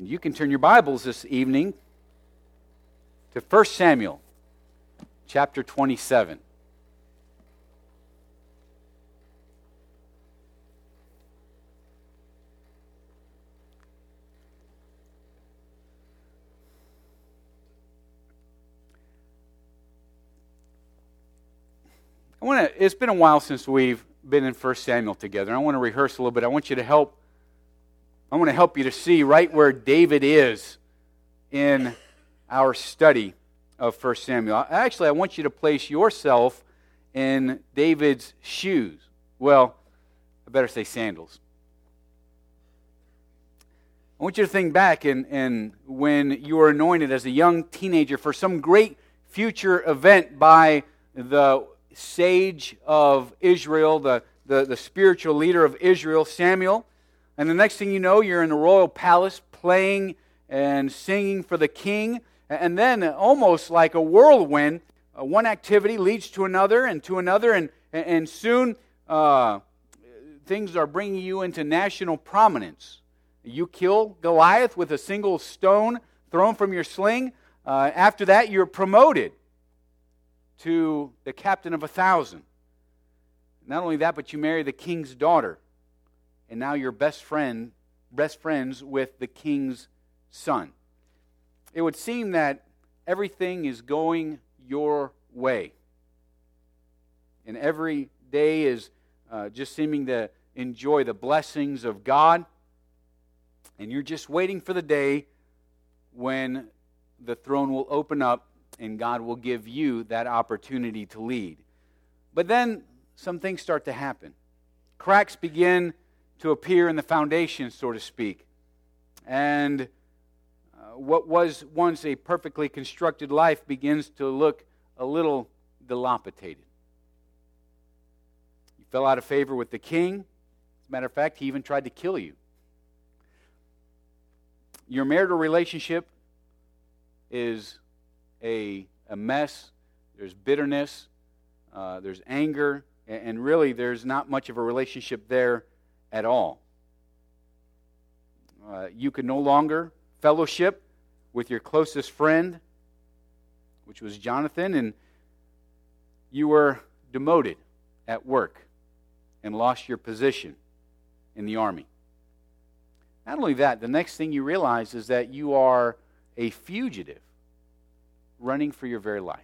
And you can turn your Bibles this evening to 1 Samuel, chapter 27. It's been a while since we've been in 1 Samuel together. I want to rehearse a little bit. I want to help you to see right where David is in our study of 1 Samuel. Actually, I want you to place yourself in David's shoes. Well, I better say sandals. I want you to think back and when you were anointed as a young teenager for some great future event by the sage of Israel, the spiritual leader of Israel, Samuel. And the next thing you know, you're in the royal palace playing and singing for the king. And then almost like a whirlwind, one activity leads to another and to another. And soon things are bringing you into national prominence. You kill Goliath with a single stone thrown from your sling. After that, you're promoted to the captain of 1,000. Not only that, but you marry the king's daughter. And now you're best friends with the king's son. It would seem that everything is going your way. And every day is just seeming to enjoy the blessings of God. And you're just waiting for the day when the throne will open up and God will give you that opportunity to lead. But then some things start to happen. Cracks begin to appear in the foundation, so to speak. And what was once a perfectly constructed life begins to look a little dilapidated. You fell out of favor with the king. As a matter of fact, he even tried to kill you. Your marital relationship is a mess. There's bitterness, there's anger, and really there's not much of a relationship there at all. You could no longer fellowship with your closest friend, which was Jonathan, and you were demoted at work and lost your position in the army. Not only that, the next thing you realize is that you are a fugitive running for your very life.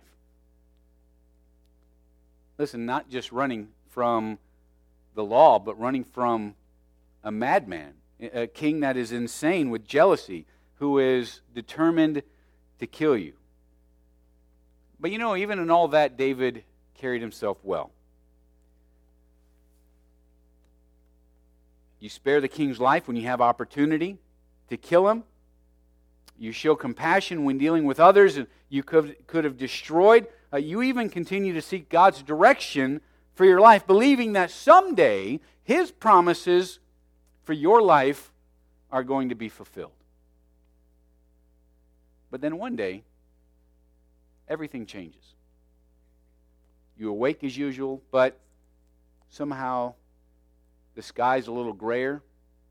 Listen, not just running from the law, but running from a madman, a king that is insane with jealousy, who is determined to kill you. But you know, even in all that, David carried himself well. You spare the king's life when you have opportunity to kill him. You show compassion when dealing with others, and you could have destroyed. You even continue to seek God's direction for your life, believing that someday His promises for your life are going to be fulfilled. But then one day, everything changes. You awake as usual, but somehow the sky's a little grayer,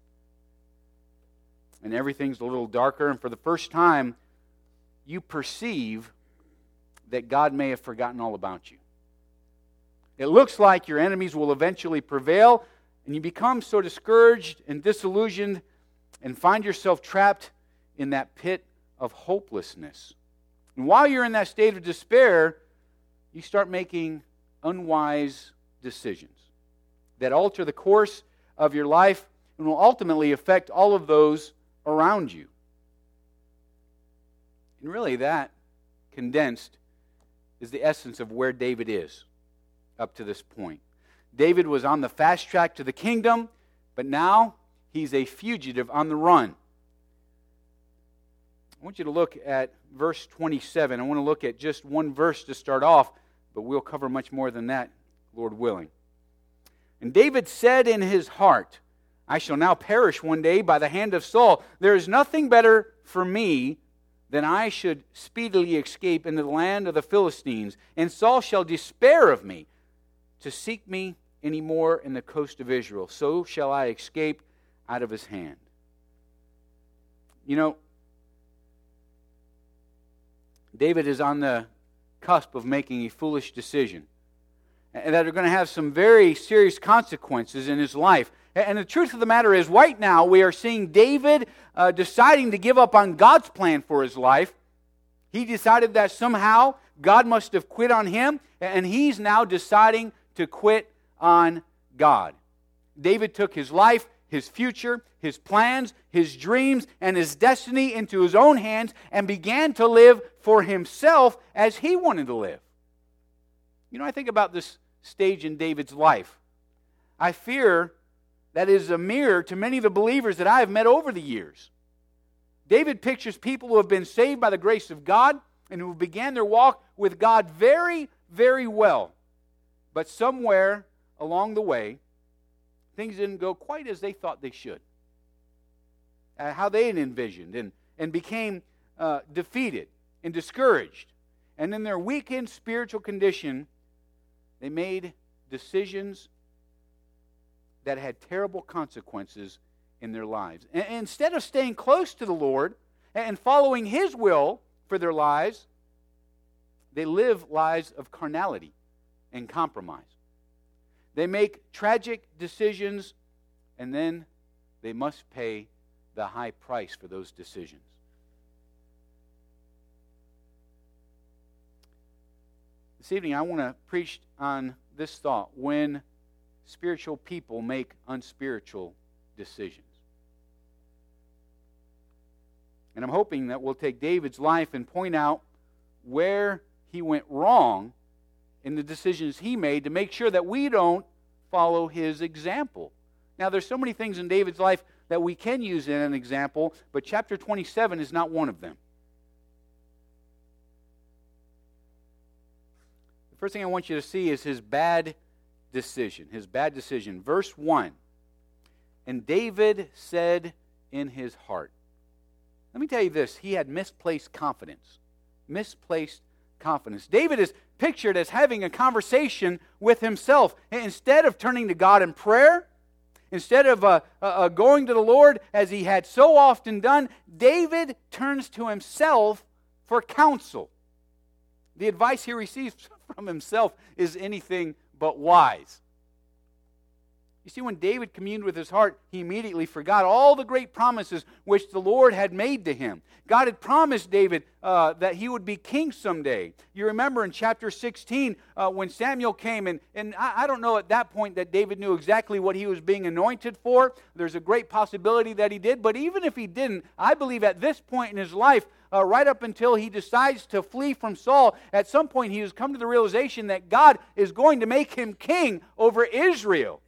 and everything's a little darker, and for the first time, you perceive that God may have forgotten all about you. It looks like your enemies will eventually prevail, and you become so discouraged and disillusioned and find yourself trapped in that pit of hopelessness. And while you're in that state of despair, you start making unwise decisions that alter the course of your life and will ultimately affect all of those around you. And really that, condensed, is the essence of where David is up to this point. David was on the fast track to the kingdom, but now he's a fugitive on the run. I want you to look at verse 27. I want to look at just one verse to start off, but we'll cover much more than that, Lord willing. And David said in his heart, I shall now perish one day by the hand of Saul. There is nothing better for me than I should speedily escape into the land of the Philistines, and Saul shall despair of me to seek me any more in the coast of Israel. So shall I escape out of his hand. You know, David is on the cusp of making a foolish decision, and that are going to have some very serious consequences in his life. And the truth of the matter is, right now, we are seeing David deciding to give up on God's plan for his life. He decided that somehow God must have quit on him, and he's now deciding to quit on God. David took his life, his future, his plans, his dreams, and his destiny into his own hands and began to live for himself as he wanted to live. You know, I think about this stage in David's life. I fear that is a mirror to many of the believers that I have met over the years. David pictures people who have been saved by the grace of God and who began their walk with God very, very well. But somewhere along the way, things didn't go quite as they thought they should. How they had envisioned, and became defeated and discouraged. And in their weakened spiritual condition, they made decisions that had terrible consequences in their lives. And instead of staying close to the Lord and following His will for their lives, they live lives of carnality and compromise. They make tragic decisions, and then they must pay the high price for those decisions. This evening, I want to preach on this thought: when spiritual people make unspiritual decisions. And I'm hoping that we'll take David's life and point out where he went wrong in the decisions he made to make sure that we don't follow his example. Now, there's so many things in David's life that we can use in an example, but chapter 27 is not one of them. The first thing I want you to see is his bad decision. His bad decision. Verse 1. And David said in his heart. Let me tell you this. He had misplaced confidence. Misplaced confidence. David is pictured as having a conversation with himself. Instead of turning to God in prayer, instead of going to the Lord as he had so often done, David turns to himself for counsel. The advice he receives from himself is anything but wise. You see, when David communed with his heart, he immediately forgot all the great promises which the Lord had made to him. God had promised David that he would be king someday. You remember in chapter 16 when Samuel came, and I don't know at that point that David knew exactly what he was being anointed for. There's a great possibility that he did, but even if he didn't, I believe at this point in his life, right up until he decides to flee from Saul, at some point he has come to the realization that God is going to make him king over Israel.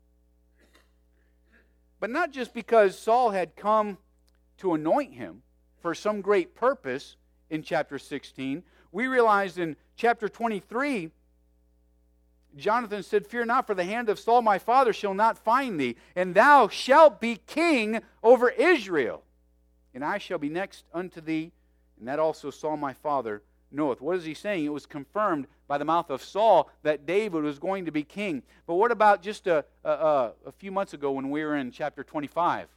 But not just because Saul had come to anoint him for some great purpose in chapter 16. We realized in chapter 23, Jonathan said, "Fear not, for the hand of Saul my father shall not find thee, and thou shalt be king over Israel. And I shall be next unto thee, and that also Saul my father knoweth." What is he saying? It was confirmed by the mouth of Saul that David was going to be king. But what about just a few months ago when we were in chapter 25?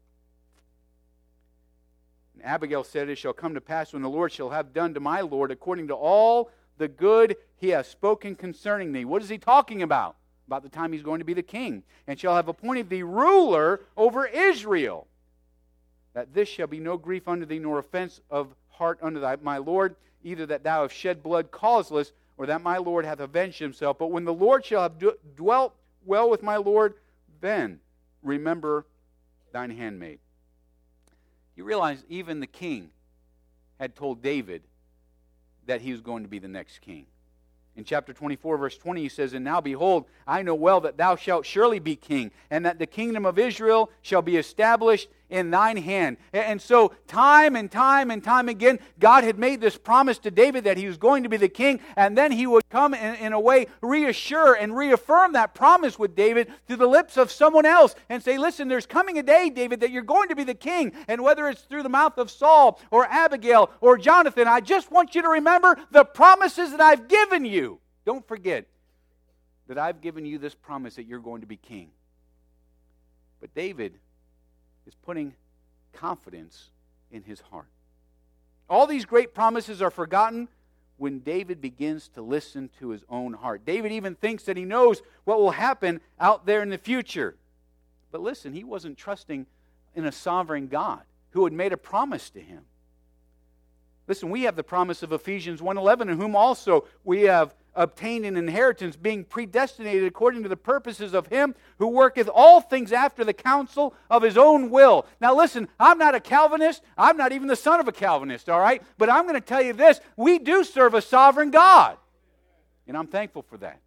And Abigail said, "It shall come to pass when the Lord shall have done to my Lord according to all the good he has spoken concerning thee." What is he talking about? About the time he's going to be the king. "And shall have appointed thee ruler over Israel. That this shall be no grief unto thee, nor offense of heart unto my Lord, either that thou have shed blood causeless, or that my Lord hath avenged himself. But when the Lord shall have dwelt well with my Lord, then remember thine handmaid." You realize even the king had told David that he was going to be the next king. In chapter 24, verse 20, he says, "And now behold, I know well that thou shalt surely be king, and that the kingdom of Israel shall be established in thine hand." And so time and time and time again, God had made this promise to David that he was going to be the king, and then he would come in a way reassure and reaffirm that promise with David through the lips of someone else and say, "Listen, there's coming a day, David, that you're going to be the king." And whether it's through the mouth of Saul or Abigail or Jonathan, I just want you to remember the promises that I've given you. Don't forget that I've given you this promise that you're going to be king. But David is putting confidence in his heart. All these great promises are forgotten when David begins to listen to his own heart. David even thinks that he knows what will happen out there in the future. But listen, he wasn't trusting in a sovereign God who had made a promise to him. Listen, we have the promise of Ephesians 1:11, in whom also we have obtained an inheritance, being predestinated according to the purposes of him who worketh all things after the counsel of his own will. Now listen, I'm not a Calvinist. I'm not even the son of a Calvinist, all right? But I'm going to tell you this. We do serve a sovereign God. And I'm thankful for that.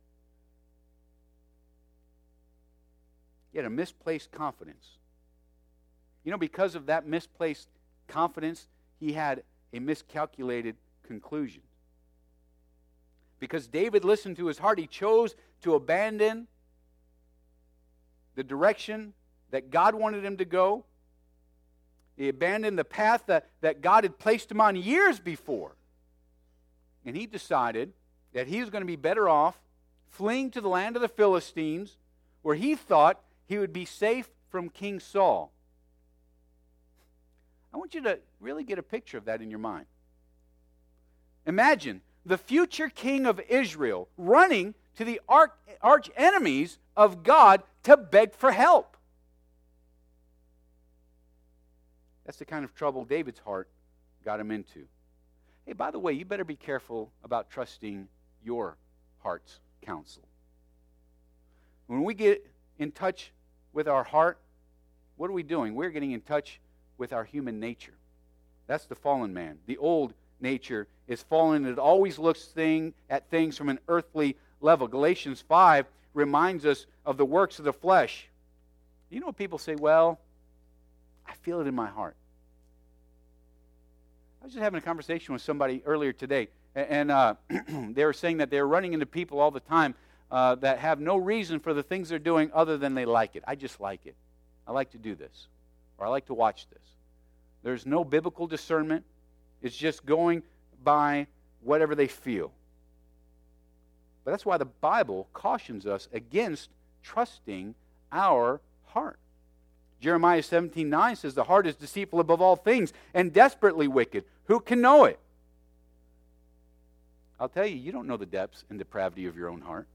He had a misplaced confidence. You know, because of that misplaced confidence, he had a miscalculated conclusion. Because David listened to his heart, he chose to abandon the direction that God wanted him to go. He abandoned the path that God had placed him on years before. And he decided that he was going to be better off fleeing to the land of the Philistines, where he thought he would be safe from King Saul. I want you to really get a picture of that in your mind. Imagine the future king of Israel running to the arch enemies of God to beg for help. That's the kind of trouble David's heart got him into. Hey, by the way, you better be careful about trusting your heart's counsel. When we get in touch with our heart, what are we doing? We're getting in touch with our human nature. That's the fallen man. The old nature is fallen. It always looks at things from an earthly level. Galatians 5 reminds us of the works of the flesh. You know what people say? Well, I feel it in my heart. I was just having a conversation with somebody earlier today, and they were saying that they're running into people all the time that have no reason for the things they're doing other than they like it. I just like it. I like to do this, or I like to watch this. There's no biblical discernment. It's just going by whatever they feel. But that's why the Bible cautions us against trusting our heart. Jeremiah 17:9 says, the heart is deceitful above all things and desperately wicked. Who can know it? I'll tell you, you don't know the depths and depravity of your own heart.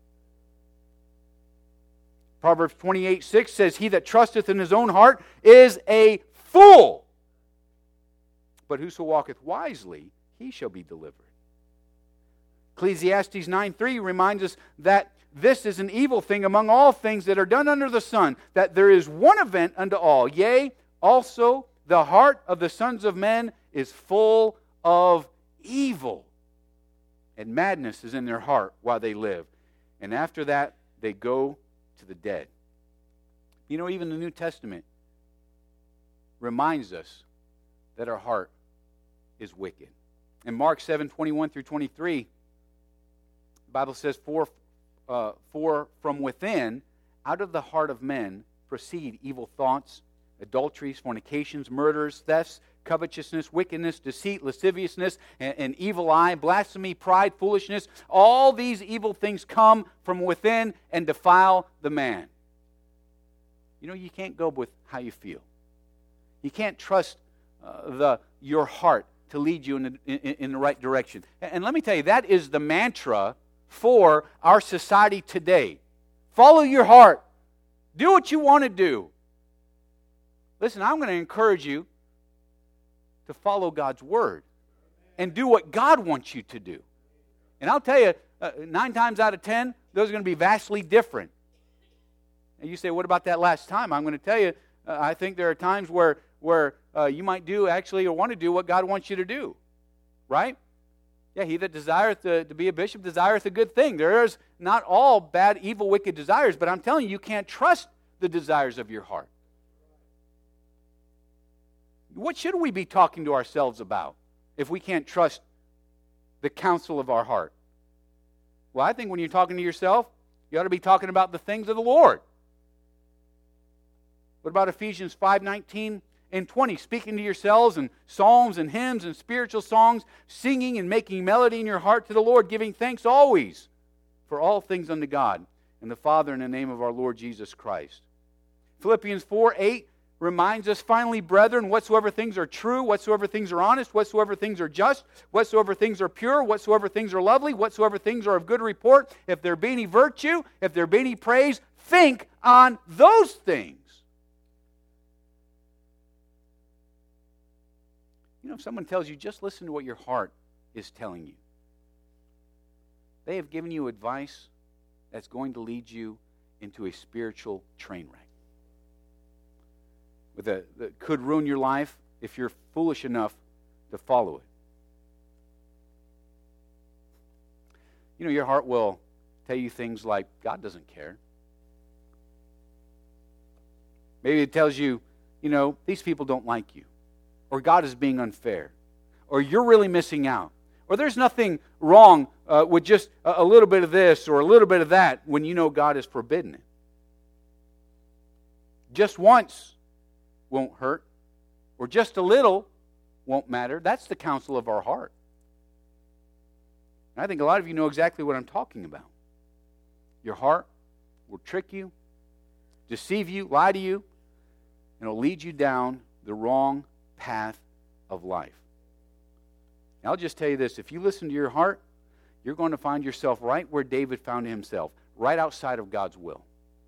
Proverbs 28:6 says, he that trusteth in his own heart is a fool. But whoso walketh wisely, he shall be delivered. Ecclesiastes 9:3 reminds us that this is an evil thing among all things that are done under the sun, that there is one event unto all. Yea, also the heart of the sons of men is full of evil, and madness is in their heart while they live. And after that, they go to the dead. You know, even the New Testament reminds us that our heart is wicked. In Mark 7:21 through 23, the Bible says, For from within, out of the heart of men, proceed evil thoughts, adulteries, fornications, murders, thefts, covetousness, wickedness, deceit, lasciviousness, and evil eye, blasphemy, pride, foolishness. All these evil things come from within and defile the man. You know, you can't go with how you feel. You can't trust your heart to lead you in the right direction. And let me tell you, that is the mantra for our society today. Follow your heart. Do what you want to do. Listen, I'm going to encourage you to follow God's word and do what God wants you to do. And I'll tell you, 9 times out of 10, those are going to be vastly different. And you say, what about that last time? I'm going to tell you, I think there are times where you might do actually or want to do what God wants you to do. Right? Yeah, he that desireth to be a bishop desireth a good thing. There is not all bad, evil, wicked desires, but I'm telling you, you can't trust the desires of your heart. What should we be talking to ourselves about if we can't trust the counsel of our heart? Well, I think when you're talking to yourself, you ought to be talking about the things of the Lord. What about Ephesians 5:19 and 20? Speaking to yourselves in psalms and hymns and spiritual songs, singing and making melody in your heart to the Lord, giving thanks always for all things unto God and the Father in the name of our Lord Jesus Christ. Philippians 4:8 reminds us, finally, brethren, whatsoever things are true, whatsoever things are honest, whatsoever things are just, whatsoever things are pure, whatsoever things are lovely, whatsoever things are of good report, if there be any virtue, if there be any praise, think on those things. You know, if someone tells you, just listen to what your heart is telling you, they have given you advice that's going to lead you into a spiritual train wreck. That could ruin your life if you're foolish enough to follow it. You know, your heart will tell you things like, God doesn't care. Maybe it tells you, you know, these people don't like you. Or God is being unfair. Or you're really missing out. Or there's nothing wrong with just a little bit of this or a little bit of that when you know God has forbidden it. Just once won't hurt, or just a little won't matter. That's the counsel of our heart. And I think a lot of you know exactly what I'm talking about. Your heart will trick you, deceive you, lie to you, and it'll lead you down the wrong path of life. Now, I'll just tell you this. If you listen to your heart, you're going to find yourself right where David found himself, right outside of God's will.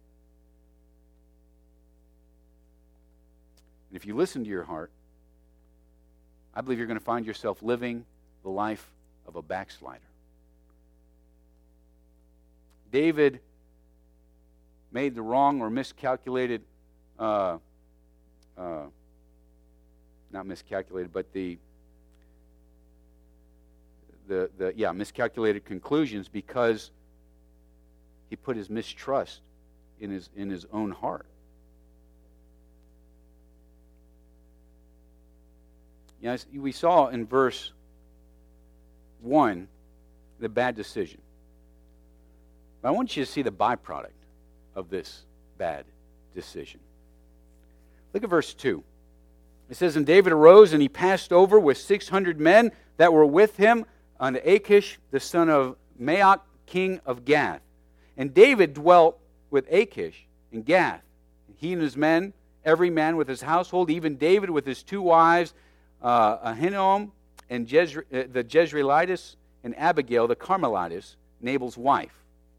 And if you listen to your heart, I believe you're going to find yourself living the life of a backslider. David made the wrong or miscalculated, not miscalculated, but miscalculated conclusions because he put his mistrust in his own heart. You know, we saw in verse 1 the bad decision. But I want you to see the byproduct of this bad decision. Look at verse 2. It says, And David arose, and he passed over with 600 men that were with him unto Achish, the son of Maoch, king of Gath. And David dwelt with Achish in Gath, he and his men, every man with his household, even David with his 2 wives, Ahinoam and the Jezreelitess, and Abigail the Carmelitess, Nabal's wife.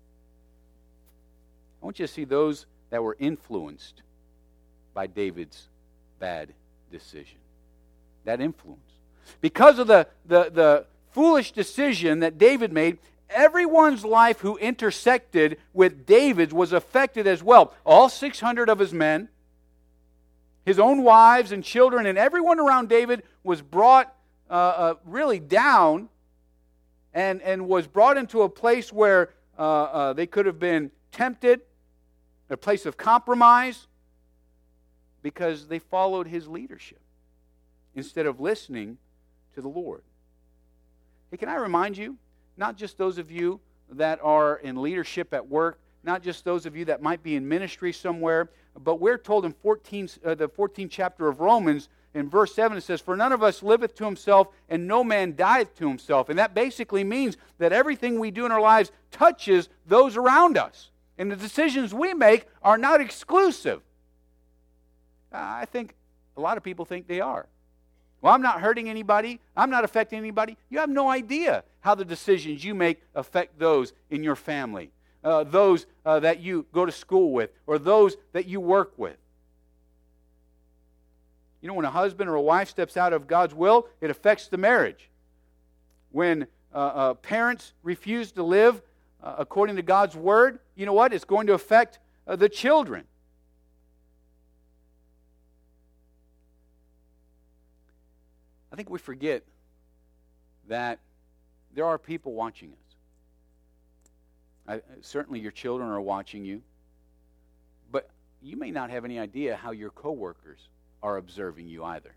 I want you to see those that were influenced by David's bad decision. That influence. Because of the foolish decision that David made, everyone's life who intersected with David's was affected as well. All 600 of his men, his own wives and children, and everyone around David was brought really down and was brought into a place where they could have been tempted, a place of compromise, because they followed his leadership instead of listening to the Lord. Hey, can I remind you, not just those of you that are in leadership at work, not just those of you that might be in ministry somewhere, but we're told in the 14th chapter of Romans, in verse 7, it says, For none of us liveth to himself, and no man dieth to himself. And that basically means that everything we do in our lives touches those around us. And the decisions we make are not exclusive. I think a lot of people think they are. Well, I'm not hurting anybody. I'm not affecting anybody. You have no idea how the decisions you make affect those in your family. Those that you go to school with, or those that you work with. You know, when a husband or a wife steps out of God's will, it affects the marriage. When parents refuse to live according to God's word, you know what? It's going to affect the children. I think we forget that there are people watching us. Certainly your children are watching you. But you may not have any idea how your coworkers are observing you either.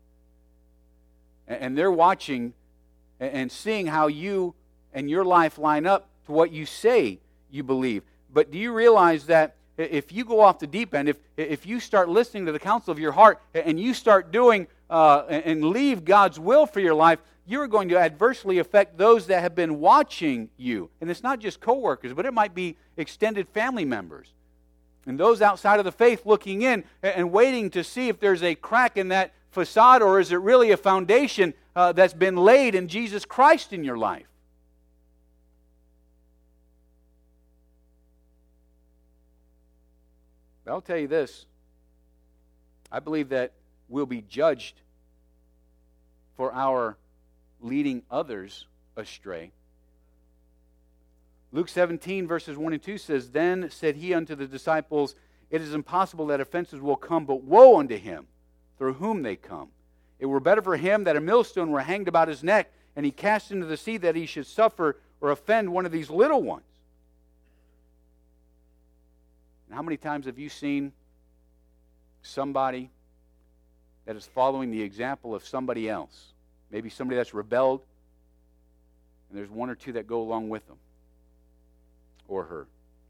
And they're watching and seeing how you and your life line up to what you say you believe. But do you realize that if you go off the deep end, if you start listening to the counsel of your heart and you start doing and leave God's will for your life, you're going to adversely affect those that have been watching you. And it's not just coworkers, but it might be extended family members. And those outside of the faith looking in and waiting to see if there's a crack in that facade, or is it really a foundation that's been laid in Jesus Christ in your life? But I'll tell you this. I believe that we'll be judged for our leading others astray. Luke 17, verses 1 and 2 says, Then said he unto the disciples, It is impossible that offenses will come, but woe unto him through whom they come. It were better for him that a millstone were hanged about his neck, and he cast into the sea, that he should suffer or offend one of these little ones. And how many times have you seen somebody that is following the example of somebody else? Maybe somebody that's rebelled, and there's one or two that go along with them or her.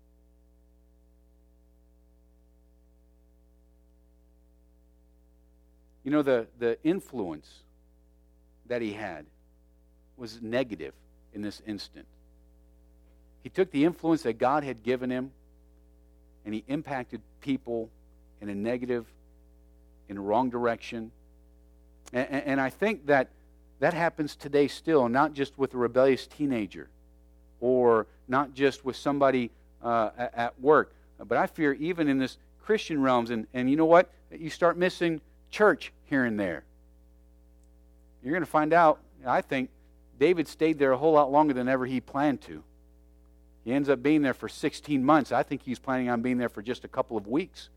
You know, the influence that he had was negative in this instant. He took the influence that God had given him, and he impacted people in a negative, in a wrong direction. And I think that happens today still, not just with a rebellious teenager, or not just with somebody at work, but I fear even in this Christian realms. And you know what? You start missing church here and there. You're going to find out, I think, David stayed there a whole lot longer than ever he planned to. He ends up being there for 16 months. I think he's planning on being there for just a couple of weeks.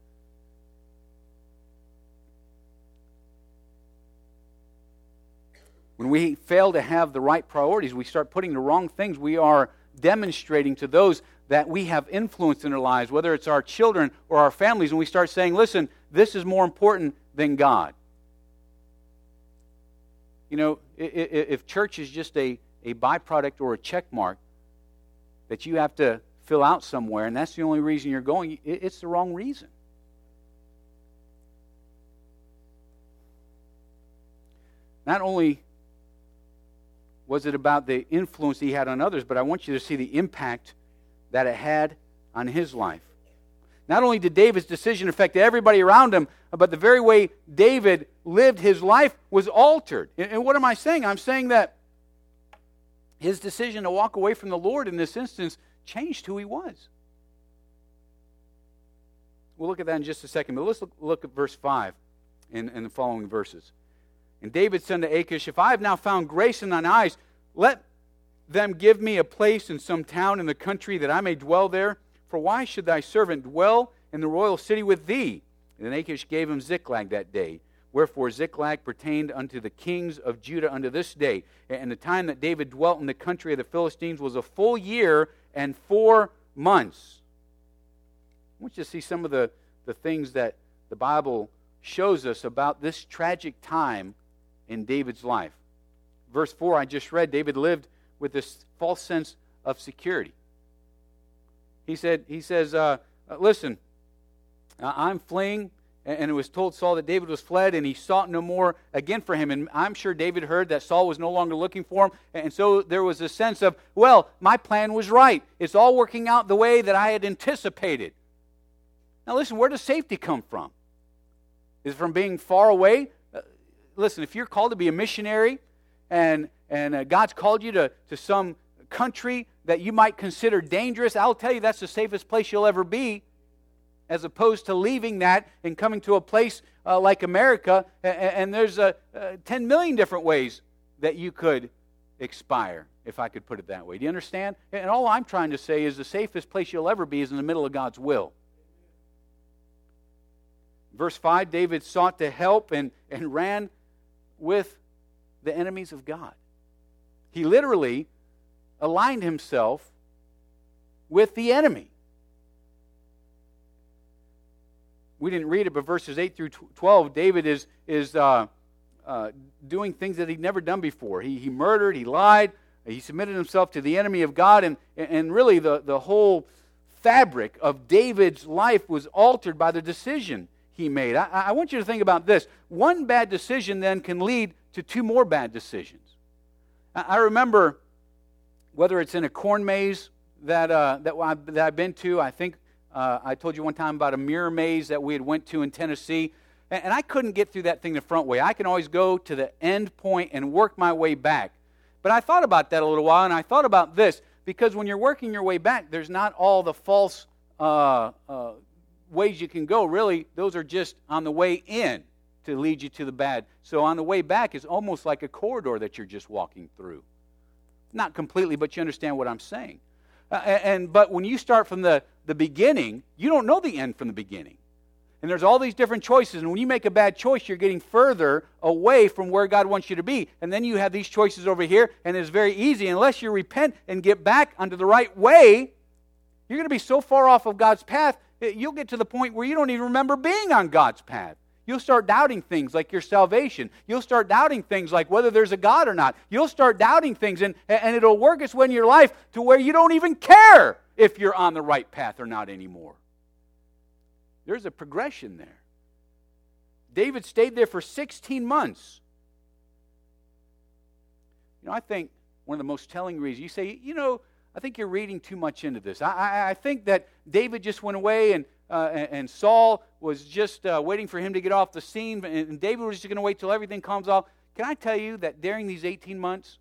When we fail to have the right priorities, we start putting the wrong things. We are demonstrating to those that we have influence in their lives, whether it's our children or our families, and we start saying, listen, this is more important than God. You know, if church is just a byproduct or a check mark that you have to fill out somewhere, and that's the only reason you're going, it's the wrong reason. Not only was it about the influence he had on others, but I want you to see the impact that it had on his life. Not only did David's decision affect everybody around him, but the very way David lived his life was altered. And what am I saying? I'm saying that his decision to walk away from the Lord in this instance changed who he was. We'll look at that in just a second, but let's look at verse 5 and the following verses. And David said to Achish, If I have now found grace in thine eyes, let them give me a place in some town in the country, that I may dwell there. For why should thy servant dwell in the royal city with thee? And then Achish gave him Ziklag that day. Wherefore Ziklag pertained unto the kings of Judah unto this day. And the time that David dwelt in the country of the Philistines was a full year and 4 months. I want you to see some of the things that the Bible shows us about this tragic time in David's life. Verse 4 I just read, David lived with this false sense of security. He says, listen, I'm fleeing, and it was told Saul that David was fled, and he sought no more again for him. And I'm sure David heard that Saul was no longer looking for him, and so there was a sense of, well, my plan was right. It's all working out the way that I had anticipated. Now listen, where does safety come from? Is it from being far away? Listen, if you're called to be a missionary, and God's called you to some country that you might consider dangerous, I'll tell you that's the safest place you'll ever be, as opposed to leaving that and coming to a place like America, and there's 10 million different ways that you could expire, if I could put it that way. Do you understand? And all I'm trying to say is the safest place you'll ever be is in the middle of God's will. Verse 5, David sought to help and ran with the enemies of God. He literally aligned himself with the enemy. We didn't read it, but verses 8 through 12, David is doing things that he'd never done before. He murdered, he lied, he submitted himself to the enemy of God, and really the whole fabric of David's life was altered by the decision he made. I want you to think about this. One bad decision then can lead to 2 more bad decisions. I remember, whether it's in a corn maze that I've been to, I think I told you one time about a mirror maze that we had went to in Tennessee, and I couldn't get through that thing the front way. I can always go to the end point and work my way back. But I thought about that a little while, and I thought about this, because when you're working your way back, there's not all the false ways you can go. Really, those are just on the way in to lead you to the bad. So on the way back is almost like a corridor that you're just walking through. Not completely, but you understand what I'm saying. But when you start from the beginning, you don't know the end from the beginning. And there's all these different choices, and when you make a bad choice, you're getting further away from where God wants you to be. And then you have these choices over here, and it's very easy. Unless you repent and get back onto the right way, you're going to be so far off of God's path, you'll get to the point where you don't even remember being on God's path. You'll start doubting things like your salvation. You'll start doubting things like whether there's a God or not. You'll start doubting things, and it'll work its way in your life to where you don't even care if you're on the right path or not anymore. There's a progression there. David stayed there for 16 months. I think one of the most telling reasons, you say, I think you're reading too much into this. I think that David just went away and Saul was just waiting for him to get off the scene, and David was just going to wait till everything calms off. Can I tell you that during these 14 months,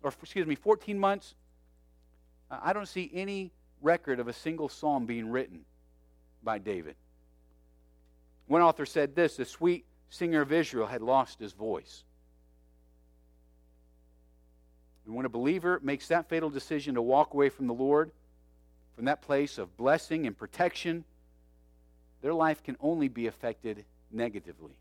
I don't see any record of a single psalm being written by David. One author said this: the sweet singer of Israel had lost his voice. And when a believer makes that fatal decision to walk away from the Lord, from that place of blessing and protection, their life can only be affected negatively.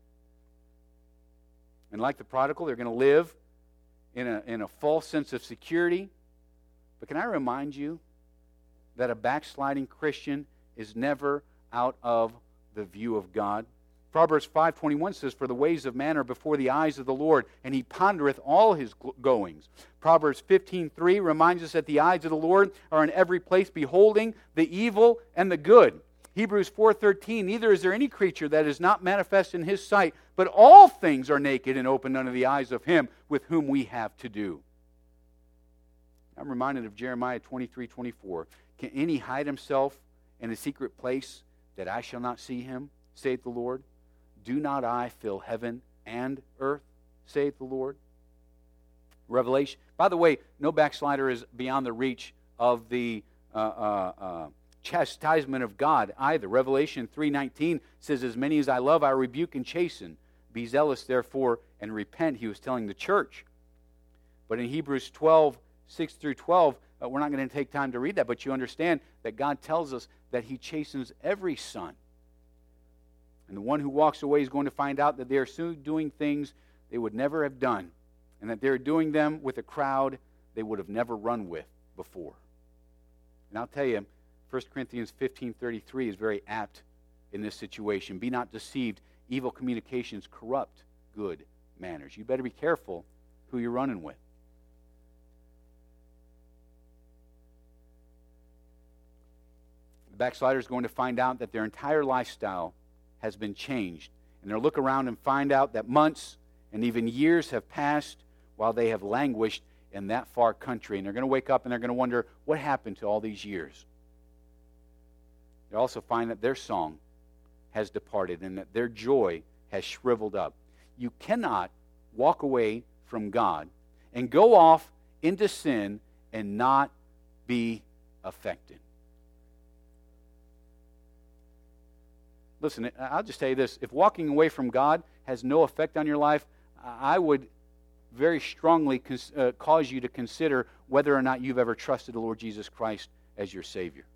And like the prodigal, they're going to live in a false sense of security. But can I remind you that a backsliding Christian is never out of the view of God? Proverbs 5:21 says, "For the ways of man are before the eyes of the Lord, and he pondereth all his goings." Proverbs 15:3 reminds us that the eyes of the Lord are in every place, beholding the evil and the good. Hebrews 4:13, "Neither is there any creature that is not manifest in his sight, but all things are naked and open unto the eyes of him with whom we have to do." I'm reminded of Jeremiah 23:24. "Can any hide himself in a secret place that I shall not see him, saith the Lord? Do not I fill heaven and earth, saith the Lord?" Revelation. By the way, no backslider is beyond the reach of the chastisement of God either. Revelation 3:19 says, "As many as I love, I rebuke and chasten. Be zealous, therefore, and repent." He was telling the church. But in Hebrews 12:6-12, we're not going to take time to read that, but you understand that God tells us that he chastens every son. And the one who walks away is going to find out that they are soon doing things they would never have done, and that they're doing them with a crowd they would have never run with before. And I'll tell you, 1 Corinthians 15:33 is very apt in this situation. "Be not deceived. Evil communications corrupt good manners." You better be careful who you're running with. The backslider is going to find out that their entire lifestyle has been changed. And they'll look around and find out that months and even years have passed while they have languished in that far country. And they're going to wake up and they're going to wonder, what happened to all these years? They also find that their song has departed and that their joy has shriveled up. You cannot walk away from God and go off into sin and not be affected. Listen, I'll just tell you this. If walking away from God has no effect on your life, I would very strongly cause you to consider whether or not you've ever trusted the Lord Jesus Christ as your Savior.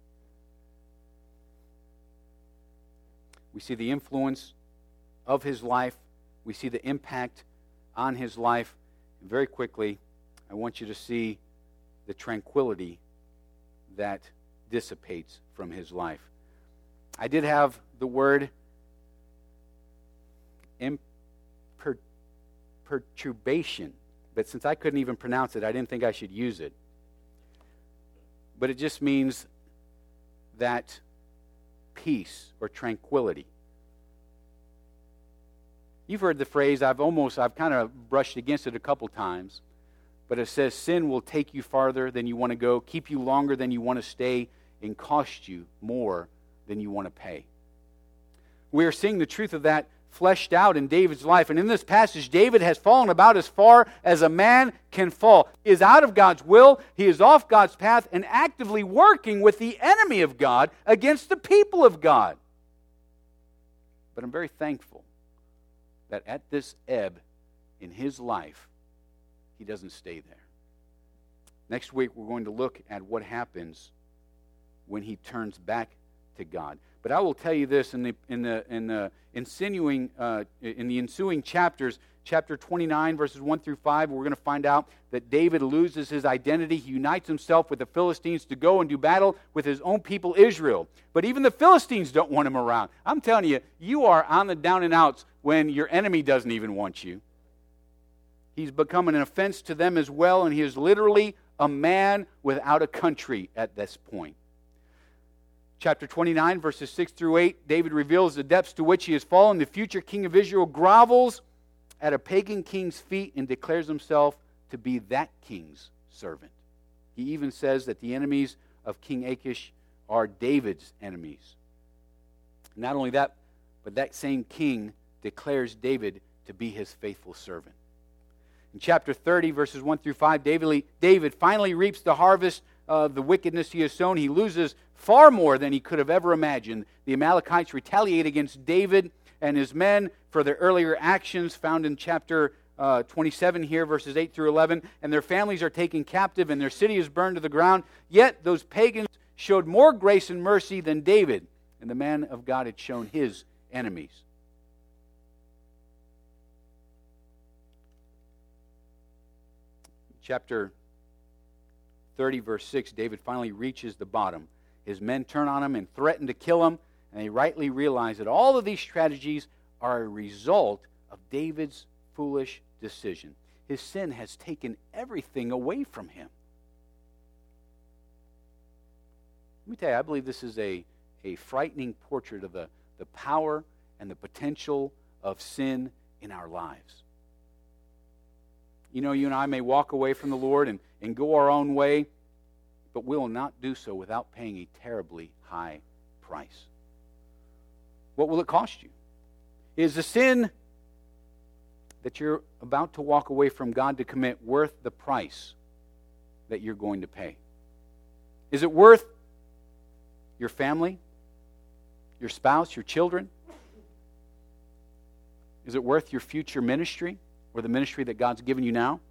We see the influence of his life. We see the impact on his life. And very quickly, I want you to see the tranquility that dissipates from his life. I did have the word perturbation, but since I couldn't even pronounce it, I didn't think I should use it. But it just means that peace or tranquility. You've heard the phrase, I've kind of brushed against it a couple times, but it says sin will take you farther than you want to go, keep you longer than you want to stay, and cost you more than you want to pay. We are seeing the truth of that fleshed out in David's life. And in this passage, David has fallen about as far as a man can fall. He is out of God's will, he is off God's path, and actively working with the enemy of God against the people of God. But I'm very thankful that at this ebb in his life, he doesn't stay there. Next week, we're going to look at what happens when he turns back to God. But I will tell you this: in the ensuing chapters, chapter 29, verses 1 through 5, we're going to find out that David loses his identity. He unites himself with the Philistines to go and do battle with his own people, Israel. But even the Philistines don't want him around. I'm telling you, you are on the down and outs when your enemy doesn't even want you. He's become an offense to them as well, and he is literally a man without a country at this point. Chapter 29, verses 6 through 8, David reveals the depths to which he has fallen. The future king of Israel grovels at a pagan king's feet and declares himself to be that king's servant. He even says that the enemies of King Achish are David's enemies. Not only that, but that same king declares David to be his faithful servant. In chapter 30, verses 1 through 5, David finally reaps the harvest of the wickedness he has sown. He loses far more than he could have ever imagined. The Amalekites retaliate against David and his men for their earlier actions, found in chapter 27 here, verses 8 through 11. And their families are taken captive, and their city is burned to the ground. Yet those pagans showed more grace and mercy than David, and the man of God had shown his enemies. Chapter 30, verse 6, David finally reaches the bottom. His men turn on him and threaten to kill him, and they rightly realize that all of these strategies are a result of David's foolish decision. His sin has taken everything away from him. Let me tell you, I believe this is a frightening portrait of the power and the potential of sin in our lives. You know, you and I may walk away from the Lord and go our own way, but we will not do so without paying a terribly high price. What will it cost you? Is the sin that you're about to walk away from God to commit worth the price that you're going to pay? Is it worth your family, your spouse, your children? Is it worth your future ministry or the ministry that God's given you now?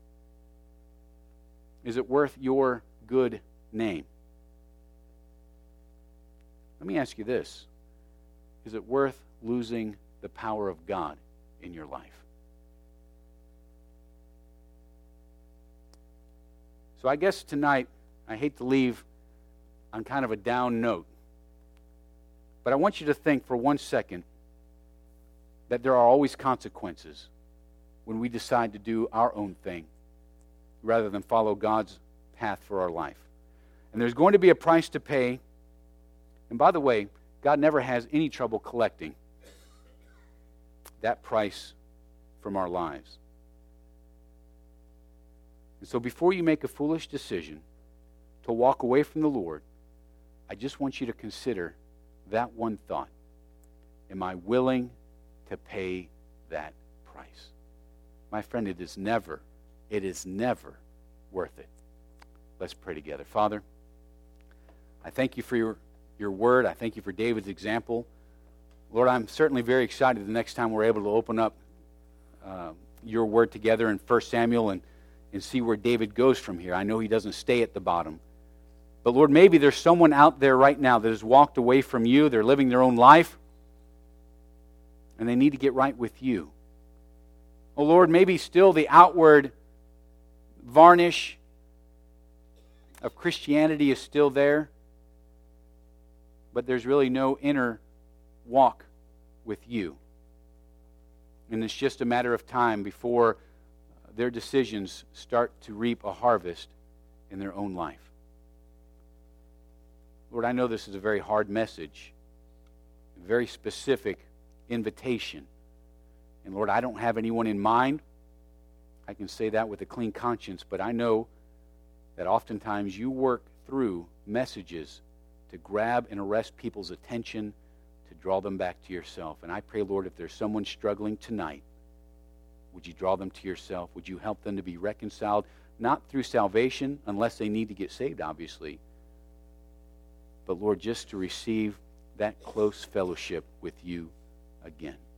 Is it worth your good name? Let me ask you this. Is it worth losing the power of God in your life? So I guess tonight, I hate to leave on kind of a down note, but I want you to think for 1 second that there are always consequences when we decide to do our own thing rather than follow God's path for our life. And there's going to be a price to pay. And by the way, God never has any trouble collecting that price from our lives. And so before you make a foolish decision to walk away from the Lord, I just want you to consider that one thought. Am I willing to pay that price? My friend, it is never worth it. Let's pray together. Father, I thank you for your word. I thank you for David's example. Lord, I'm certainly very excited the next time we're able to open up your word together in 1 Samuel and see where David goes from here. I know he doesn't stay at the bottom. But Lord, maybe there's someone out there right now that has walked away from you. They're living their own life, and they need to get right with you. Oh Lord, maybe still the outward varnish of Christianity is still there, but there's really no inner walk with you. And it's just a matter of time before their decisions start to reap a harvest in their own life. Lord, I know this is a very hard message, a very specific invitation. And Lord, I don't have anyone in mind. I can say that with a clean conscience, but I know that oftentimes you work through messages to grab and arrest people's attention, to draw them back to yourself. And I pray, Lord, if there's someone struggling tonight, would you draw them to yourself? Would you help them to be reconciled, not through salvation, unless they need to get saved, obviously, but, Lord, just to receive that close fellowship with you again.